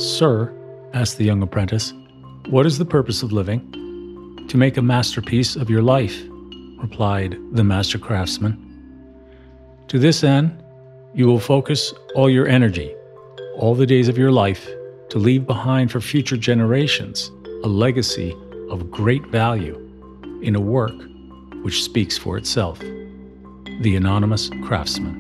"Sir," asked the young apprentice, "what is the purpose of living?" "To make a masterpiece of your life," replied the master craftsman. "To this end, you will focus all your energy, all the days of your life, to leave behind for future generations a legacy of great value in a work which speaks for itself." The Anonymous Craftsman.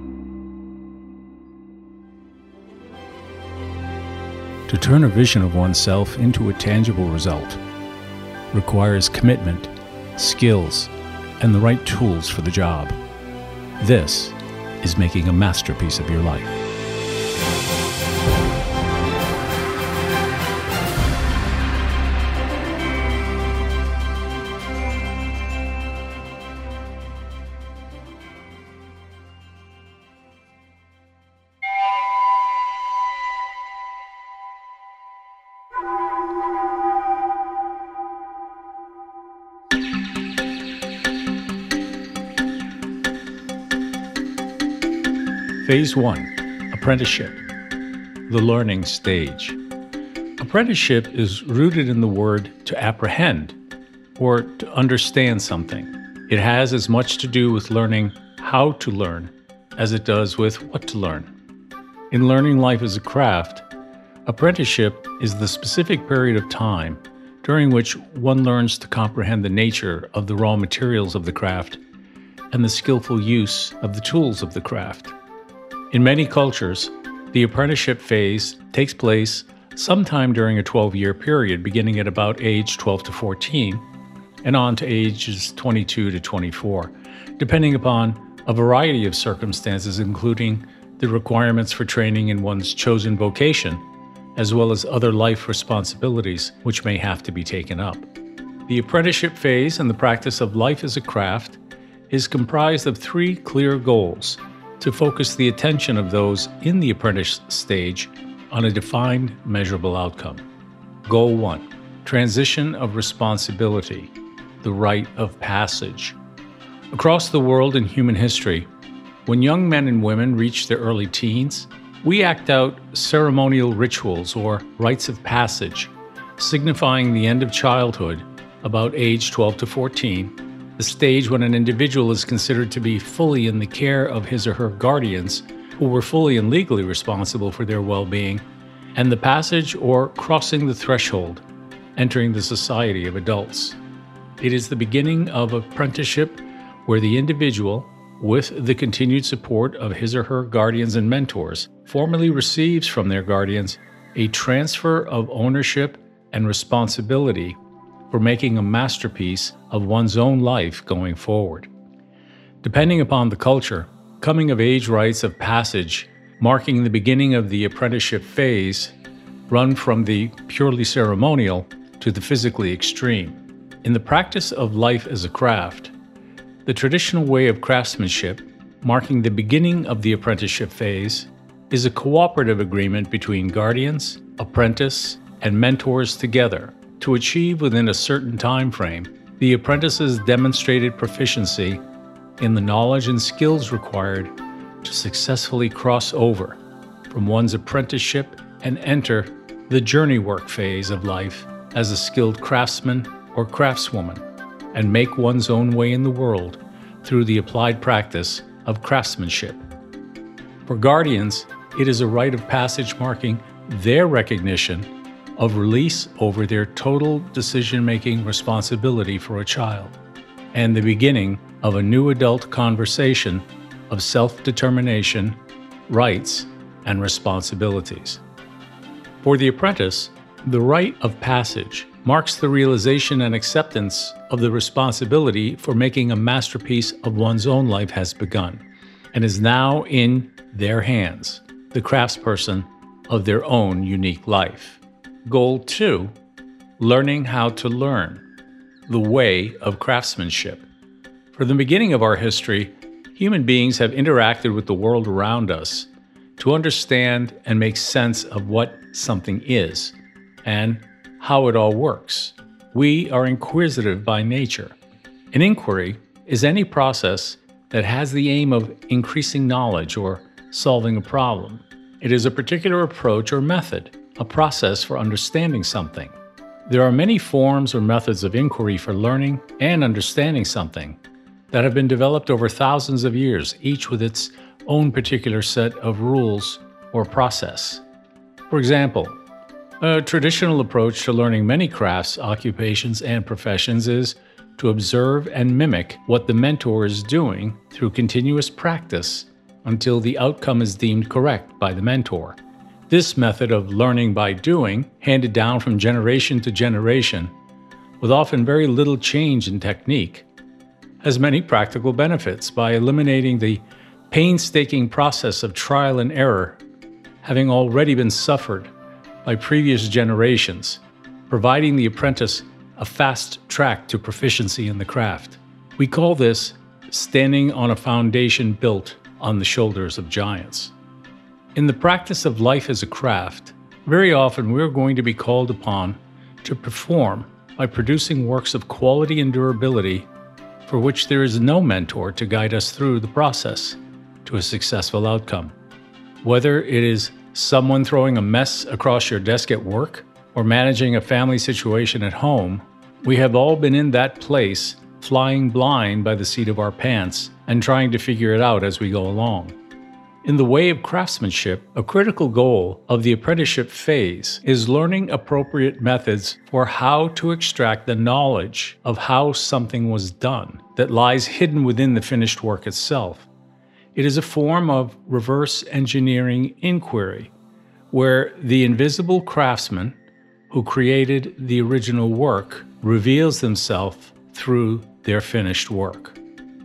To turn a vision of oneself into a tangible result requires commitment, skills, and the right tools for the job. This is making a masterpiece of your life. Phase 1. Apprenticeship. The learning stage. Apprenticeship is rooted in the word to apprehend, or to understand something. It has as much to do with learning how to learn as it does with what to learn. In learning life as a craft, apprenticeship is the specific period of time during which one learns to comprehend the nature of the raw materials of the craft and the skillful use of the tools of the craft. In many cultures, the apprenticeship phase takes place sometime during a 12-year period, beginning at about age 12 to 14 and on to ages 22 to 24, depending upon a variety of circumstances, including the requirements for training in one's chosen vocation, as well as other life responsibilities which may have to be taken up. The apprenticeship phase and the practice of life as a craft is comprised of 3 clear goals to focus the attention of those in the apprentice stage on a defined, measurable outcome. Goal 1. Transition of responsibility, the rite of passage. Across the world in human history, when young men and women reach their early teens, we act out ceremonial rituals or rites of passage, signifying the end of childhood about age 12 to 14, the stage when an individual is considered to be fully in the care of his or her guardians, who were fully and legally responsible for their well-being, and the passage or crossing the threshold, entering the society of adults. It is the beginning of apprenticeship where the individual, with the continued support of his or her guardians and mentors, formally receives from their guardians a transfer of ownership and responsibility for making a masterpiece of one's own life going forward. Depending upon the culture, coming-of-age rites of passage marking the beginning of the apprenticeship phase run from the purely ceremonial to the physically extreme. In the practice of life as a craft, the traditional way of craftsmanship, marking the beginning of the apprenticeship phase, is a cooperative agreement between guardians, apprentice, and mentors together to achieve within a certain time frame the apprentice's demonstrated proficiency in the knowledge and skills required to successfully cross over from one's apprenticeship and enter the journey work phase of life as a skilled craftsman or craftswoman, and make one's own way in the world through the applied practice of craftsmanship. For guardians, it is a rite of passage marking their recognition of release over their total decision-making responsibility for a child, and the beginning of a new adult conversation of self-determination, rights, and responsibilities. For the apprentice, the rite of passage marks the realization and acceptance of the responsibility for making a masterpiece of one's own life has begun, and is now in their hands, the craftsperson of their own unique life. Goal 2. Learning how to learn, the way of craftsmanship. From the beginning of our history, human beings have interacted with the world around us to understand and make sense of what something is and how it all works. We are inquisitive by nature. An inquiry is any process that has the aim of increasing knowledge or solving a problem. It is a particular approach or method a process for understanding something. There are many forms or methods of inquiry for learning and understanding something that have been developed over thousands of years, each with its own particular set of rules or process. For example, a traditional approach to learning many crafts, occupations, and professions is to observe and mimic what the mentor is doing through continuous practice until the outcome is deemed correct by the mentor. This method of learning by doing, handed down from generation to generation, with often very little change in technique, has many practical benefits by eliminating the painstaking process of trial and error, having already been suffered by previous generations, providing the apprentice a fast track to proficiency in the craft. We call this standing on a foundation built on the shoulders of giants. In the practice of life as a craft, very often we're going to be called upon to perform by producing works of quality and durability for which there is no mentor to guide us through the process to a successful outcome. Whether it is someone throwing a mess across your desk at work or managing a family situation at home, we have all been in that place, flying blind by the seat of our pants and trying to figure it out as we go along. In the way of craftsmanship, a critical goal of the apprenticeship phase is learning appropriate methods for how to extract the knowledge of how something was done that lies hidden within the finished work itself. It is a form of reverse engineering inquiry, where the invisible craftsman who created the original work reveals themselves through their finished work.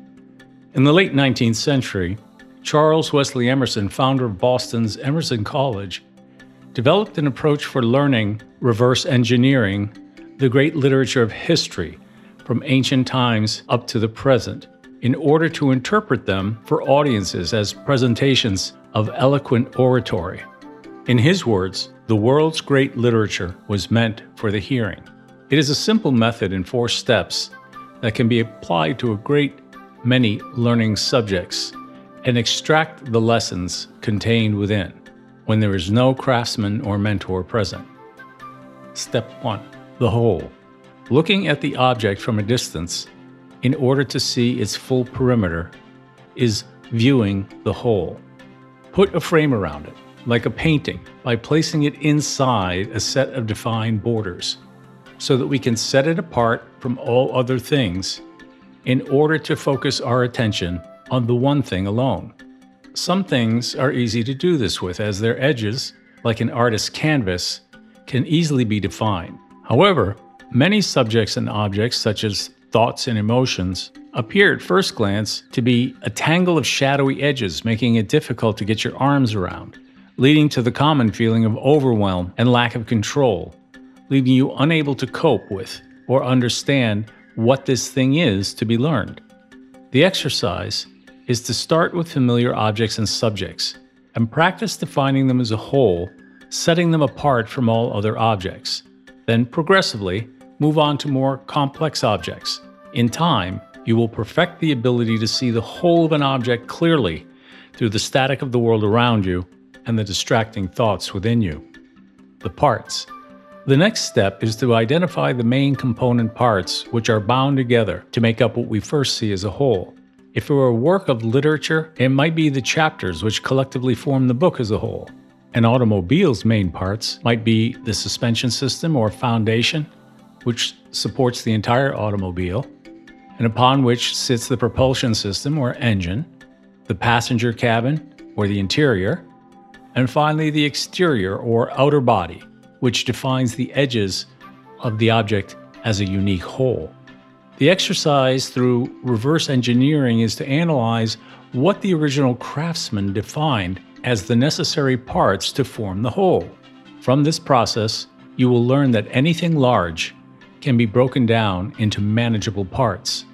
In the late 19th century, Charles Wesley Emerson, founder of Boston's Emerson College, developed an approach for learning reverse engineering the great literature of history from ancient times up to the present, in order to interpret them for audiences as presentations of eloquent oratory. In his words, the world's great literature was meant for the hearing. It is a simple method in 4 steps that can be applied to a great many learning subjects and extract the lessons contained within when there is no craftsman or mentor present. Step 1. The whole. Looking at the object from a distance in order to see its full perimeter is viewing the whole. Put a frame around it, like a painting, by placing it inside a set of defined borders, so that we can set it apart from all other things in order to focus our attention on the one thing alone. Some things are easy to do this with, as their edges, like an artist's canvas, can easily be defined. However, many subjects and objects, such as thoughts and emotions, appear at first glance to be a tangle of shadowy edges, making it difficult to get your arms around, leading to the common feeling of overwhelm and lack of control, leaving you unable to cope with or understand what this thing is to be learned. The exercise is to start with familiar objects and subjects and practice defining them as a whole, setting them apart from all other objects. Then progressively move on to more complex objects. In time, you will perfect the ability to see the whole of an object clearly through the static of the world around you and the distracting thoughts within you. The parts. The next step is to identify the main component parts which are bound together to make up what we first see as a whole. If it were a work of literature, it might be the chapters which collectively form the book as a whole. An automobile's main parts might be the suspension system or foundation, which supports the entire automobile, and upon which sits the propulsion system or engine, the passenger cabin or the interior, and finally the exterior or outer body, which defines the edges of the object as a unique whole. The exercise through reverse engineering is to analyze what the original craftsman defined as the necessary parts to form the whole. From this process, you will learn that anything large can be broken down into manageable parts.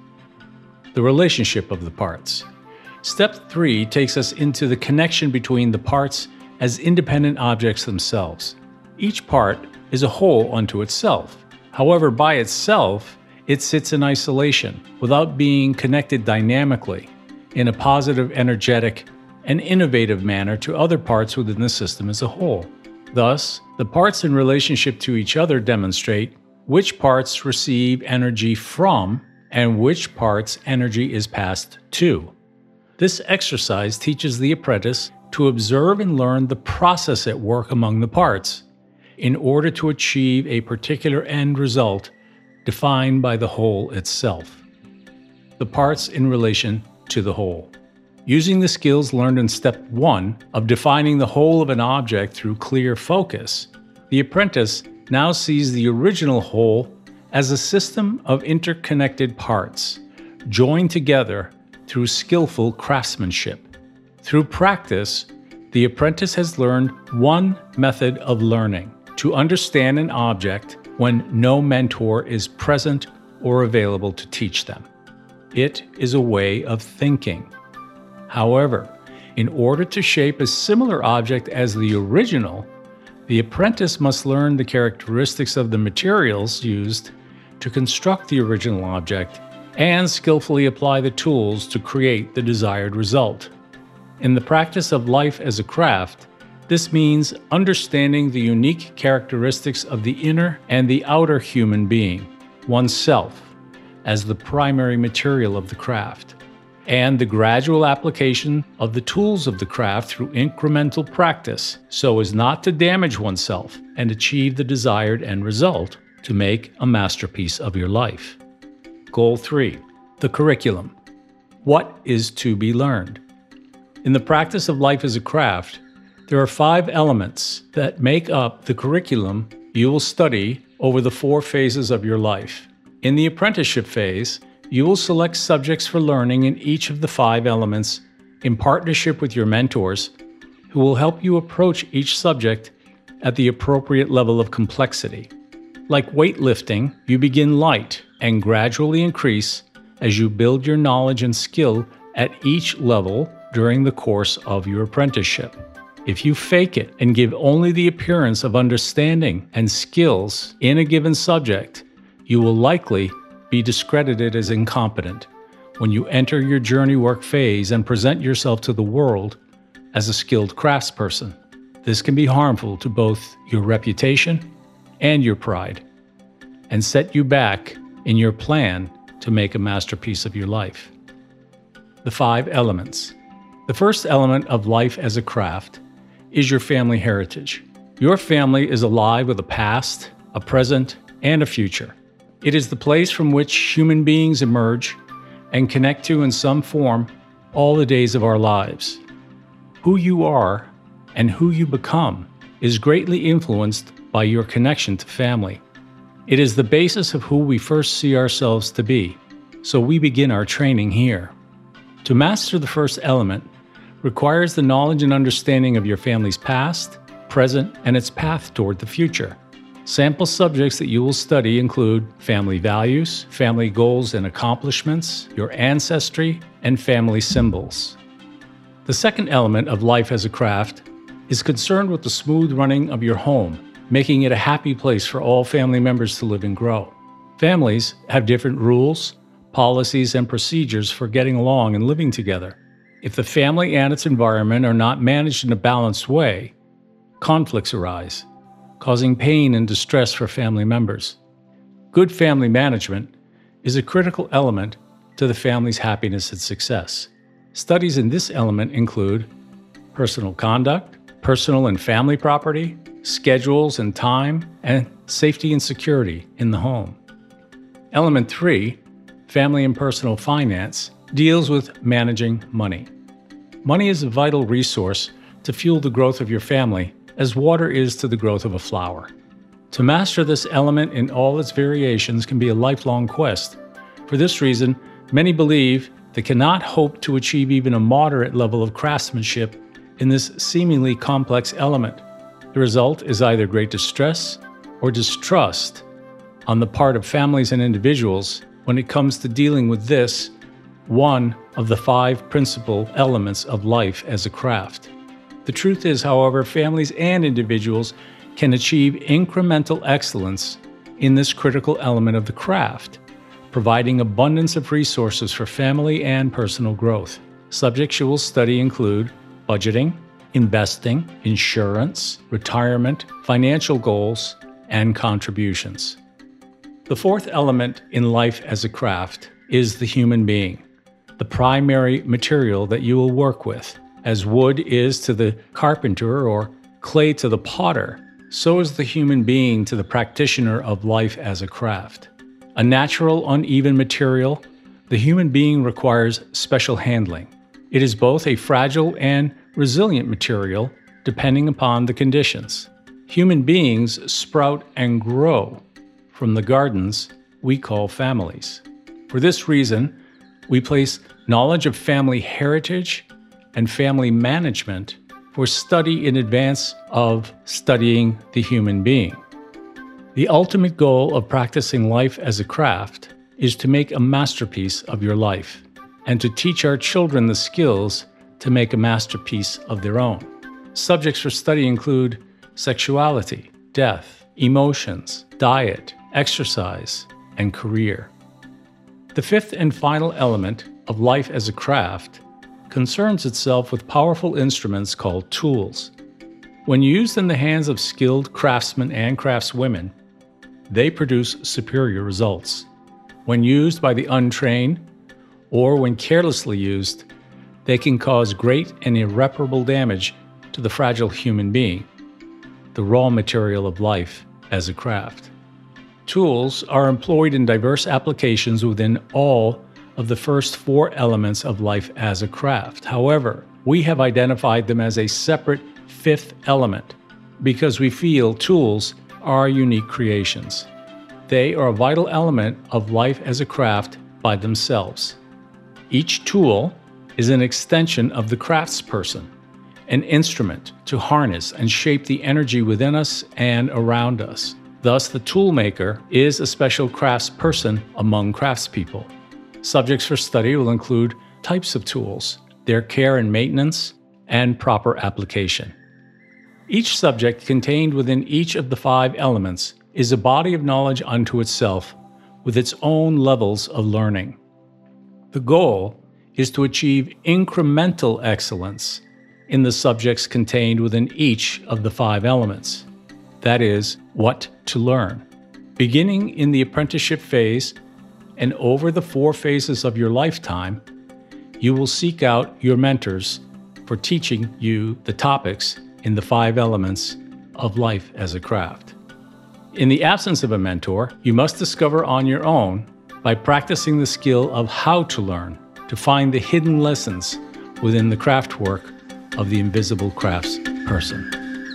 The relationship of the parts. Step 3 takes us into the connection between the parts as independent objects themselves. Each part is a whole unto itself. However, by itself, it sits in isolation without being connected dynamically in a positive, energetic, and innovative manner to other parts within the system as a whole. Thus, the parts in relationship to each other demonstrate which parts receive energy from and which parts energy is passed to. This exercise teaches the apprentice to observe and learn the process at work among the parts in order to achieve a particular end result defined by the whole itself. The parts in relation to the whole. Using the skills learned in step 1 of defining the whole of an object through clear focus, the apprentice now sees the original whole as a system of interconnected parts, joined together through skillful craftsmanship. Through practice, the apprentice has learned one method of learning: to understand an object when no mentor is present or available to teach them. It is a way of thinking. However, in order to shape a similar object as the original, the apprentice must learn the characteristics of the materials used to construct the original object and skillfully apply the tools to create the desired result. In the practice of life as a craft, this means understanding the unique characteristics of the inner and the outer human being, oneself, as the primary material of the craft, and the gradual application of the tools of the craft through incremental practice so as not to damage oneself and achieve the desired end result to make a masterpiece of your life. Goal 3. The curriculum. What is to be learned? In the practice of life as a craft, there are 5 elements that make up the curriculum you will study over the 4 phases of your life. In the apprenticeship phase, you will select subjects for learning in each of the 5 elements in partnership with your mentors, who will help you approach each subject at the appropriate level of complexity. Like weightlifting, you begin light and gradually increase as you build your knowledge and skill at each level during the course of your apprenticeship. If you fake it and give only the appearance of understanding and skills in a given subject, you will likely be discredited as incompetent when you enter your journey work phase and present yourself to the world as a skilled craftsperson. This can be harmful to both your reputation and your pride, and set you back in your plan to make a masterpiece of your life. The 5 elements. The first element of life as a craft is your family heritage. Your family is alive with a past, a present, and a future. It is the place from which human beings emerge and connect to in some form all the days of our lives. Who you are and who you become is greatly influenced by your connection to family. It is the basis of who we first see ourselves to be, so we begin our training here. To master the first element requires the knowledge and understanding of your family's past, present, and its path toward the future. Sample subjects that you will study include family values, family goals and accomplishments, your ancestry, and family symbols. The second element of life as a craft is concerned with the smooth running of your home, making it a happy place for all family members to live and grow. Families have different rules, policies, and procedures for getting along and living together. If the family and its environment are not managed in a balanced way, conflicts arise, causing pain and distress for family members. Good family management is a critical element to the family's happiness and success. Studies in this element include personal conduct, personal and family property, schedules and time, and safety and security in the home. Element 3, family and personal finance, deals with managing money. Money is a vital resource to fuel the growth of your family, as water is to the growth of a flower. To master this element in all its variations can be a lifelong quest. For this reason, many believe they cannot hope to achieve even a moderate level of craftsmanship in this seemingly complex element. The result is either great distress or distrust on the part of families and individuals when it comes to dealing with this, one of the 5 principal elements of life as a craft. The truth is, however, families and individuals can achieve incremental excellence in this critical element of the craft, providing abundance of resources for family and personal growth. Subjects you will study include budgeting, investing, insurance, retirement, financial goals, and contributions. The fourth element in life as a craft is the human being, the primary material that you will work with. As wood is to the carpenter or clay to the potter, so is the human being to the practitioner of life as a craft. A natural, uneven material, the human being requires special handling. It is both a fragile and resilient material, depending upon the conditions. Human beings sprout and grow from the gardens we call families. For this reason, we place knowledge of family heritage and family management for study in advance of studying the human being. The ultimate goal of practicing life as a craft is to make a masterpiece of your life and to teach our children the skills to make a masterpiece of their own. Subjects for study include sexuality, death, emotions, diet, exercise, and career. The fifth and final element of life as a craft concerns itself with powerful instruments called tools. When used in the hands of skilled craftsmen and craftswomen, they produce superior results. When used by the untrained, or when carelessly used, they can cause great and irreparable damage to the fragile human being, the raw material of life as a craft. Tools are employed in diverse applications within all of the first four elements of life as a craft. However, we have identified them as a separate fifth element because we feel tools are unique creations. They are a vital element of life as a craft by themselves. Each tool is an extension of the craftsperson, an instrument to harness and shape the energy within us and around us. Thus, the toolmaker is a special craftsperson among craftspeople. Subjects for study will include types of tools, their care and maintenance, and proper application. Each subject contained within each of the five elements is a body of knowledge unto itself with its own levels of learning. The goal is to achieve incremental excellence in the subjects contained within each of the five elements. That is, what to learn. Beginning in the apprenticeship phase and over the 4 phases of your lifetime, you will seek out your mentors for teaching you the topics in the 5 elements of life as a craft. In the absence of a mentor, you must discover on your own by practicing the skill of how to learn, to find the hidden lessons within the craft work of the invisible crafts person.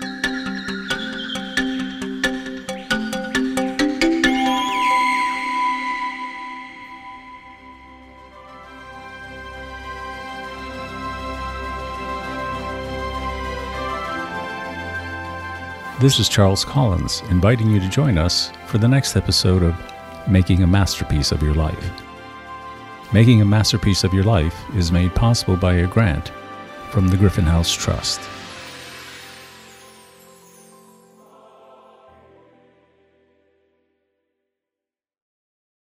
This is Charles Collins, inviting you to join us for the next episode of Making a Masterpiece of Your Life. Making a Masterpiece of Your Life is made possible by a grant from the Griffin House Trust.